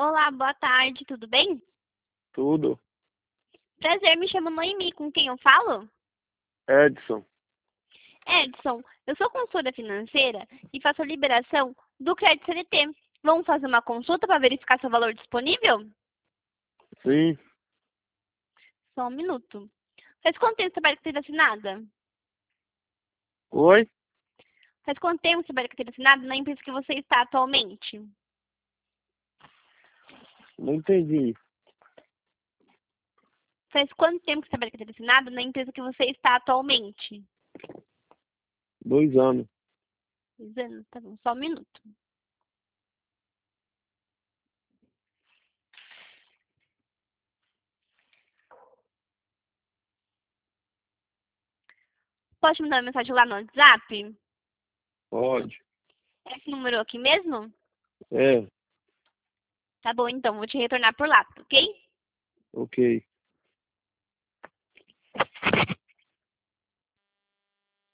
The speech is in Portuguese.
Olá, boa tarde, tudo bem? Tudo. Prazer, me chamo Noemi, com quem eu falo? Edson. Edson, eu sou consultora financeira e faço a liberação do crédito CLT. Vamos fazer uma consulta para verificar seu valor disponível? Sim. Só um minuto. Faz quanto tempo você trabalha com carteira assinada? Oi? Faz quanto tempo você trabalha com carteira assinada na empresa que você está atualmente? Não entendi. Faz quanto tempo que você trabalha com carteira assinada na empresa que você está atualmente? 2 anos. 2 anos, tá bom, só um minuto. Pode me mandar uma mensagem lá no WhatsApp? Pode. Esse número aqui mesmo? É. Tá bom, então, vou te retornar por lá, ok? Ok.